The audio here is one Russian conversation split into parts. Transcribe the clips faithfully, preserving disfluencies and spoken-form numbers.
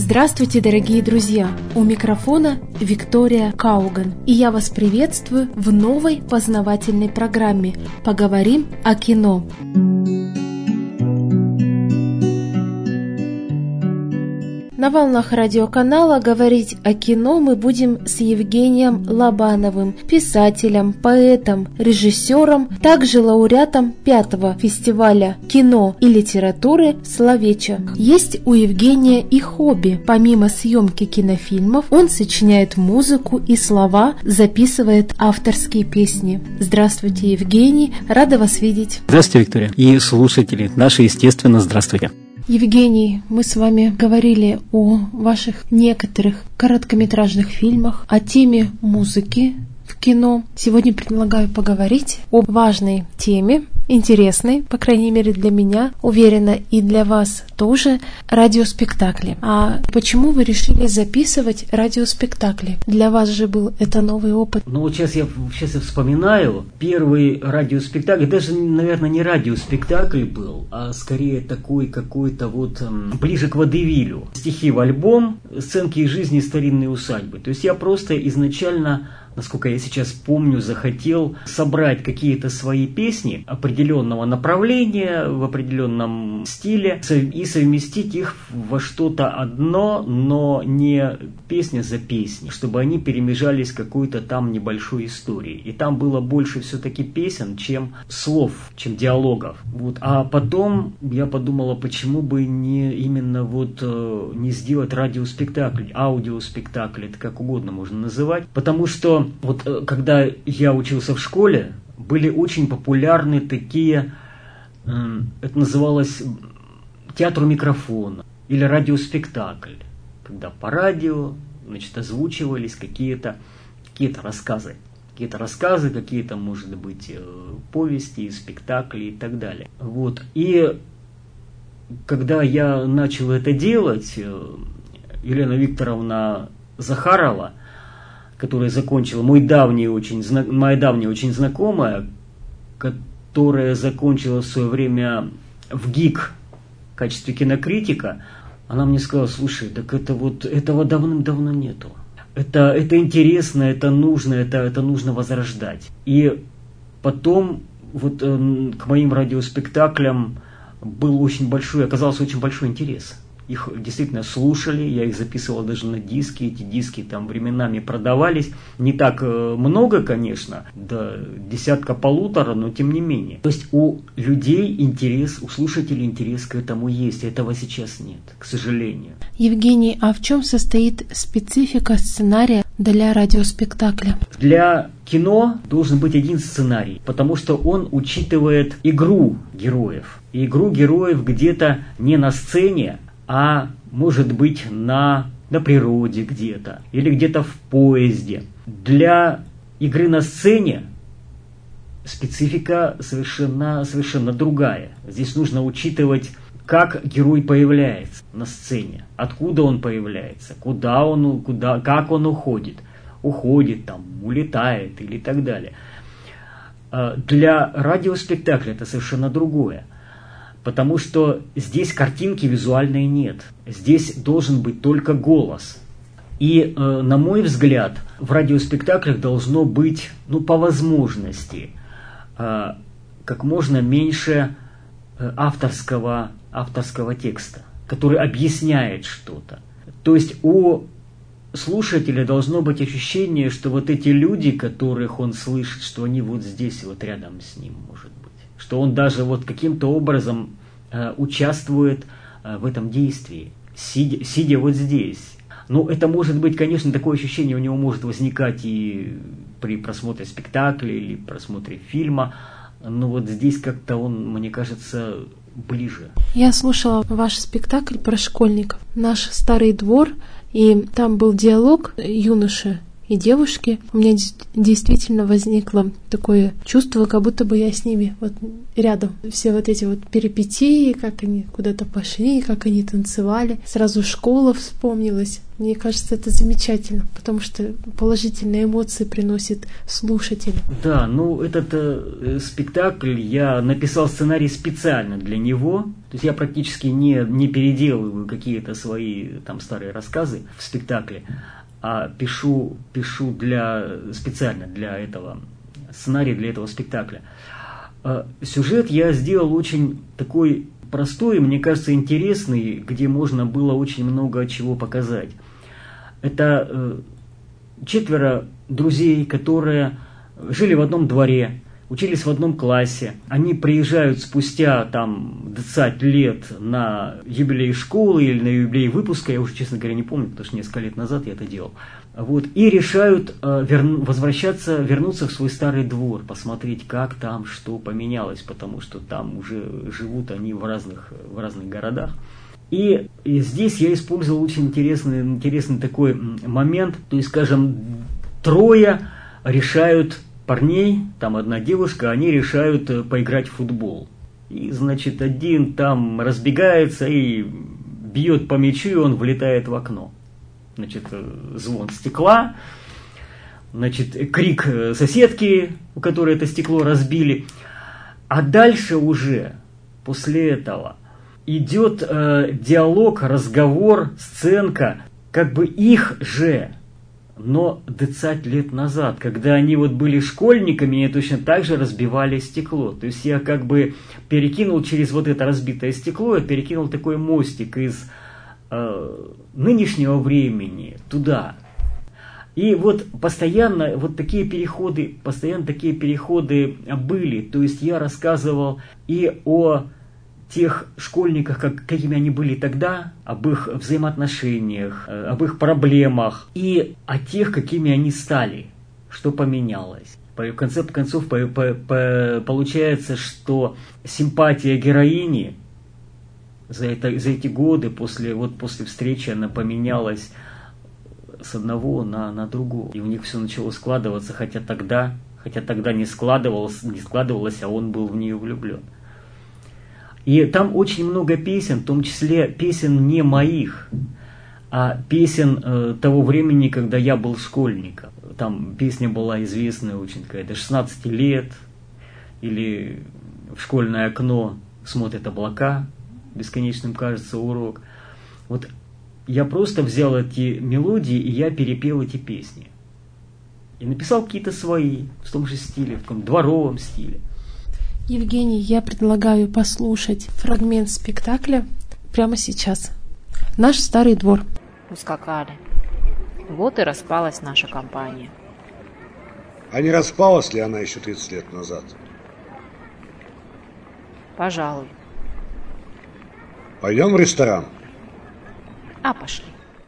Здравствуйте, дорогие друзья! У микрофона Виктория Кауган, и я вас приветствую в новой познавательной программе «Поговорим о кино». На волнах радиоканала говорить о кино мы будем с Евгением Лобановым, писателем, поэтом, режиссером, также лауреатом пятого фестиваля кино и литературы «Словечек». Есть у Евгения и хобби. Помимо съемки кинофильмов, он сочиняет музыку и слова, записывает авторские песни. Здравствуйте, Евгений, рада вас видеть. Здравствуйте, Виктория, и слушатели наши, естественно, здравствуйте. Евгений, мы с вами говорили о ваших некоторых короткометражных фильмах, о теме музыки в кино. Сегодня предлагаю поговорить о важной теме, интересной, по крайней мере для меня, уверена, и для вас тоже, радиоспектакли. А почему вы решили записывать радиоспектакли? Для вас же был это новый опыт. Ну вот сейчас я, сейчас я вспоминаю, первый радиоспектакль, даже, наверное, не радиоспектакль был, а скорее такой какой-то вот эм, ближе к водевилю. Стихи в альбом, сценки из жизни старинной усадьбы. То есть я просто изначально, насколько я сейчас помню, захотел собрать какие-то свои песни определенного направления, в определенном стиле и совместить их во что-то одно, но не песня за песней, чтобы они перемежались какой-то там небольшой историей. И там было больше все-таки песен, чем слов, чем диалогов. Вот. А потом я подумала, почему бы не именно вот не сделать радиоспектакль, аудиоспектакль, это как угодно можно называть, потому что вот когда я учился в школе, были очень популярны такие, это называлось театр у микрофона или радиоспектакль, когда по радио, значит, озвучивались какие-то, какие-то рассказы, какие-то рассказы, какие-то, может быть, повести, спектакли и так далее. Вот. И когда я начал это делать, Елена Викторовна Захарова, которая закончила, мой давний очень, моя давняя очень знакомая, которая закончила в свое время в ГИК в качестве кинокритика, она мне сказала: слушай, так это вот, этого давным-давно нету. Это, это интересно, это нужно, это, это нужно возрождать. И потом вот э, к моим радиоспектаклям был очень большой, оказался очень большой интерес. Их действительно слушали, я их записывал даже на диски, эти диски там временами продавались, не так много, конечно, до десятка-полутора, но тем не менее. То есть у людей интерес, у слушателей интерес к этому есть, этого сейчас нет, к сожалению. Евгений, а в чем состоит специфика сценария для радиоспектакля? Для кино должен быть один сценарий, потому что он учитывает игру героев. И игру героев где-то не на сцене, а может быть на, на природе где-то или где-то в поезде. Для игры на сцене специфика совершенно, совершенно другая. Здесь нужно учитывать, как герой появляется на сцене, откуда он появляется, куда он, куда, как он уходит, уходит там, улетает или так далее. Для радиоспектакля это совершенно другое. Потому что здесь картинки визуальной нет. Здесь должен быть только голос. И, э, на мой взгляд, в радиоспектаклях должно быть, ну, по возможности, э, как можно меньше э, авторского, авторского текста, который объясняет что-то. То есть у слушателя должно быть ощущение, что вот эти люди, которых он слышит, что они вот здесь, вот рядом с ним, может быть. Что он даже вот каким-то образом э, участвует э, в этом действии, сидя, сидя вот здесь. Ну, это может быть, конечно, такое ощущение у него может возникать и при просмотре спектакля или просмотре фильма, но вот здесь как-то он, мне кажется, ближе. Я слушала ваш спектакль про школьников, «Наш старый двор», и там был диалог юноши и девушки, у меня действительно возникло такое чувство, как будто бы я с ними вот рядом. Все вот эти вот перипетии, как они куда-то пошли, как они танцевали. Сразу школа вспомнилась. Мне кажется, это замечательно, потому что положительные эмоции приносит слушателю. Да, ну этот э, спектакль, я написал сценарий специально для него. То есть я практически не, не переделываю какие-то свои там старые рассказы в спектакле, а пишу, пишу для, специально для этого сценария, для этого спектакля. Э, сюжет я сделал очень такой простой, мне кажется, интересный, где можно было очень много чего показать. Это э, четверо друзей, которые жили в одном дворе, учились в одном классе. Они приезжают спустя там двадцать лет на юбилей школы или на юбилей выпуска, я уже, честно говоря, не помню, потому что несколько лет назад я это делал. Вот, и решают э, верну, возвращаться, вернуться в свой старый двор, посмотреть, как там что поменялось, потому что там уже живут они в разных, в разных городах. И, и здесь я использовал очень интересный, интересный такой момент, то есть, скажем, трое решают, парней, там одна девушка, они решают поиграть в футбол. И, значит, один там разбегается и бьет по мячу, и он влетает в окно. Значит, звон стекла, значит, крик соседки, у которой это стекло разбили. А дальше уже, после этого, идет э, диалог, разговор, сценка, как бы их же, но двадцать лет назад, когда они вот были школьниками, они точно так же разбивали стекло. То есть я как бы перекинул через вот это разбитое стекло, я перекинул такой мостик из э, нынешнего времени туда. И вот постоянно вот такие переходы, постоянно такие переходы были. То есть я рассказывал и о тех школьниках, как, какими они были тогда, об их взаимоотношениях, об их проблемах, и о тех, какими они стали, что поменялось. В конце концов, по, по, по, получается, что симпатия героини за, это, за эти годы, после, вот после встречи, она поменялась с одного на, на другого. И у них все начало складываться, хотя тогда, хотя тогда не складывалось, не складывалось, а он был в нее влюблен. И там очень много песен, в том числе песен не моих, а песен э, того времени, когда я был школьником. Там песня была известная очень, какая-то шестнадцать лет, или в школьное окно смотрят облака, бесконечным кажется урок. Вот я просто взял эти мелодии, и я перепел эти песни. И написал какие-то свои, в том же стиле, в таком дворовом стиле. Евгений, я предлагаю послушать фрагмент спектакля прямо сейчас. Наш старый двор. Ускакали. Вот и распалась наша компания. А не распалась ли она еще тридцать лет назад? Пожалуй. Пойдем в ресторан? А, пошли.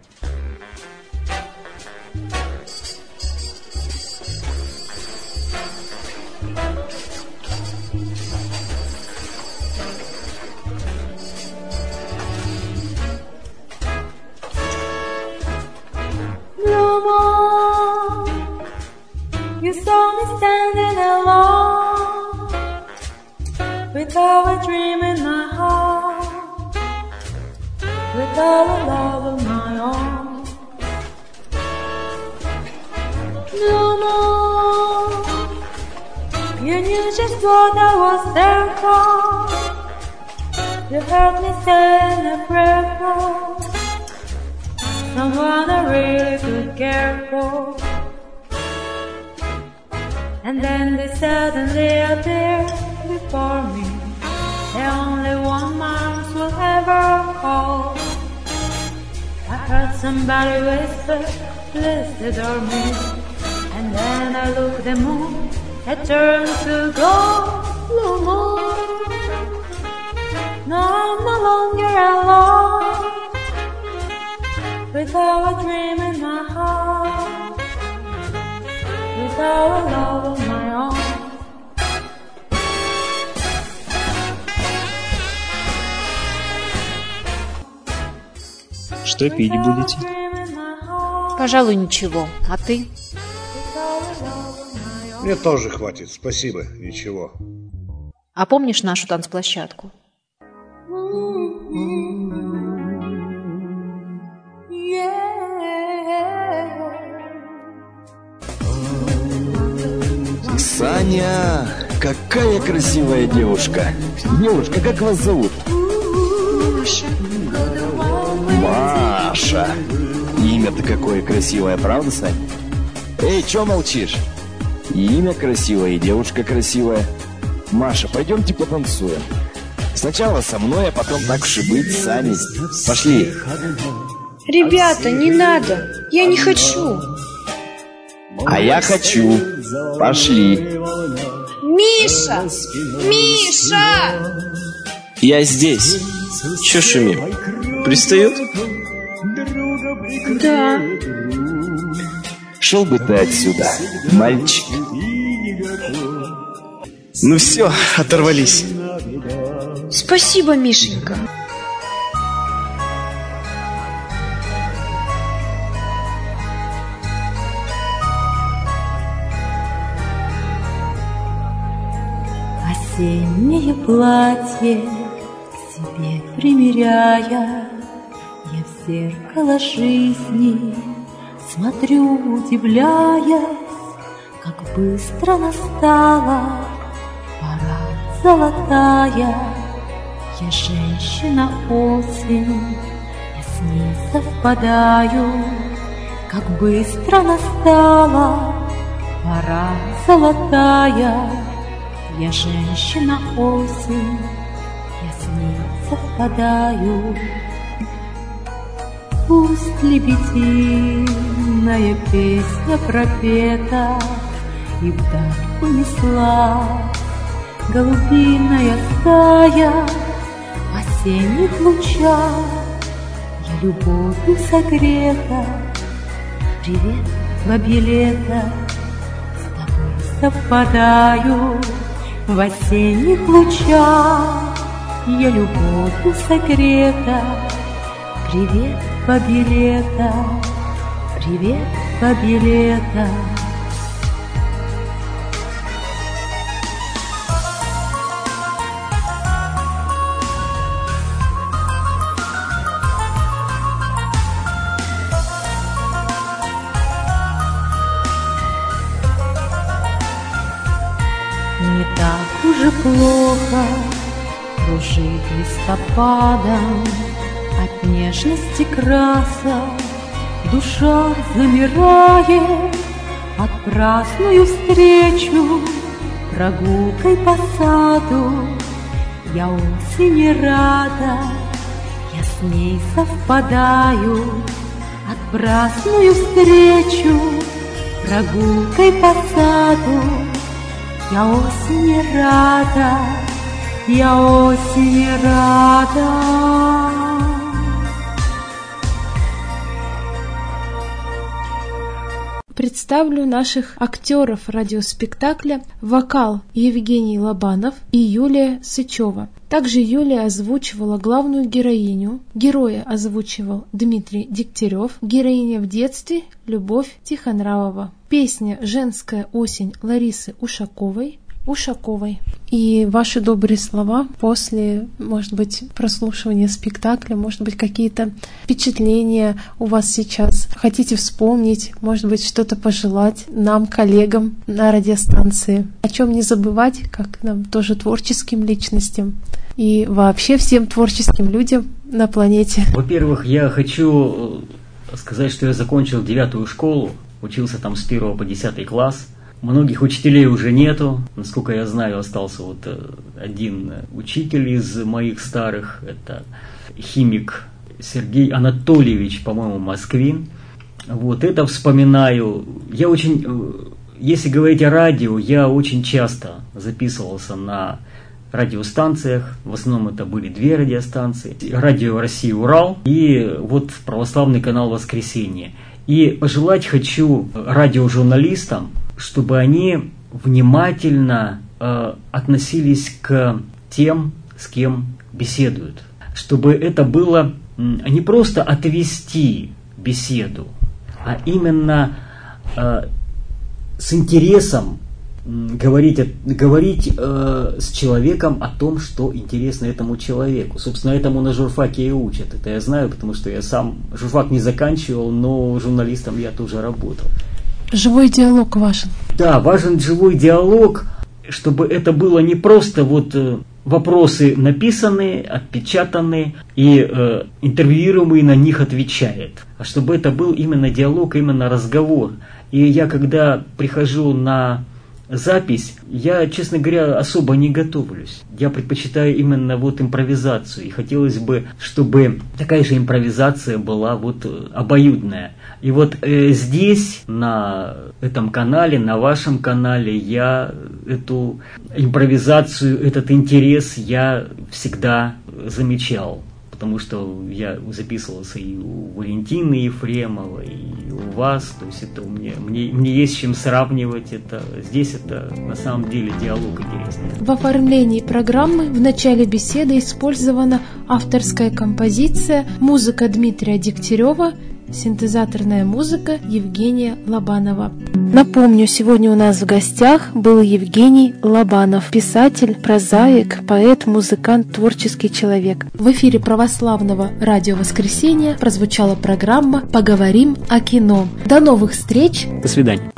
You saw me standing alone, without a dream in my heart, without a love of my own. No more, you knew just what I was there for. You heard me saying a prayer for someone I really could care for. And then they suddenly appeared before me, the only one my arms will ever hold. I heard somebody whisper, please adore me. And then I looked at the moon, it turned to gold, blue moon. Now I'm no longer alone, without a dream in my heart, without a love of my own. Что пить будете? Пожалуй, ничего. А ты? Мне тоже хватит, спасибо, ничего. А помнишь нашу танцплощадку? Саня, какая красивая девушка. Девушка, как вас зовут? Маша. Маша. Имя-то какое красивое, правда, Саня? Эй, чё молчишь? И имя красивое, и девушка красивая. Маша, пойдемте потанцуем. Сначала со мной, а потом, так уж и быть, с Саней. Пошли. Ребята, не надо. Я не хочу. А я хочу. Пошли. Миша! Миша! Я здесь. Чё шумим? Пристают? Да. Шел бы ты отсюда, мальчик. Ну все, оторвались. Спасибо, Мишенька. Осеннее платье к себе примеряя, я в зеркало жизни смотрю, удивляясь, как быстро настала пора золотая. Я женщина осень, я с ней совпадаю, как быстро настала пора золотая. Я женщина осень, я с ней совпадаю. Пусть лебединая песня пропета и вдаль унесла голубиная стая. В осенних лучах я любовью согрета. Привет, бабье лето, с тобой совпадаю. В осенних лучах я любовью согрета. Привет, бабье лето, привет, бабье лето. Не так уже плохо кружить листопадом, от нежности красок душа замирает. Отпраздную встречу прогулкой по саду. Я осени рада, я с ней совпадаю. Отпраздную встречу прогулкой по саду. Я осени рада, я осени рада. Представлю наших актеров радиоспектакля: вокал Евгений Лобанов и Юлия Сычева. Также Юлия озвучивала главную героиню, героя озвучивал Дмитрий Дегтярев, героиня в детстве Любовь Тихонравова. Песня «Женская осень» Ларисы Ушаковой. Ушаковой. И ваши добрые слова после, может быть, прослушивания спектакля, может быть, какие-то впечатления у вас сейчас. Хотите вспомнить, может быть, что-то пожелать нам, коллегам на радиостанции. О чем не забывать, как нам тоже творческим личностям и вообще всем творческим людям на планете. Во-первых, я хочу сказать, что я закончил девятую школу, учился там с первого по десятый класс. Многих учителей уже нету. Насколько я знаю, остался вот один учитель из моих старых. Это химик Сергей Анатольевич, по-моему, Москвин. Вот это вспоминаю. Я очень, если говорить о радио, я очень часто записывался на радиостанциях. В основном это были две радиостанции. Радио России Урал и вот православный канал Воскресенье. И пожелать хочу радиожурналистам, чтобы они внимательно э, относились к тем, с кем беседуют. Чтобы это было э, не просто отвести беседу, а именно э, с интересом говорить, говорить э, с человеком о том, что интересно этому человеку. Собственно, этому на журфаке и учат. Это я знаю, потому что я сам журфак не заканчивал, но журналистом я тоже работал. Живой диалог важен. Да, важен живой диалог, чтобы это было не просто вот э, вопросы написанные, отпечатанные, и э, интервьюируемый на них отвечает, а чтобы это был именно диалог, именно разговор. И я, когда прихожу на запись, я, честно говоря, особо не готовлюсь. Я предпочитаю именно вот импровизацию. И хотелось бы, чтобы такая же импровизация была вот обоюдная. И вот э, здесь, на этом канале, на вашем канале, я эту импровизацию, этот интерес я всегда замечал. Потому что я записывался и у Валентины Ефремовой, и у вас. То есть это у меня, мне, мне есть с чем сравнивать. Это, здесь это на самом деле диалог интересный. В оформлении программы в начале беседы использована авторская композиция, музыка Дмитрия Дегтярева, синтезаторная музыка Евгения Лобанова. Напомню, сегодня у нас в гостях был Евгений Лобанов, писатель, прозаик, поэт, музыкант, творческий человек. В эфире православного радио «Воскресенье» прозвучала программа «Поговорим о кино». До новых встреч! До свидания!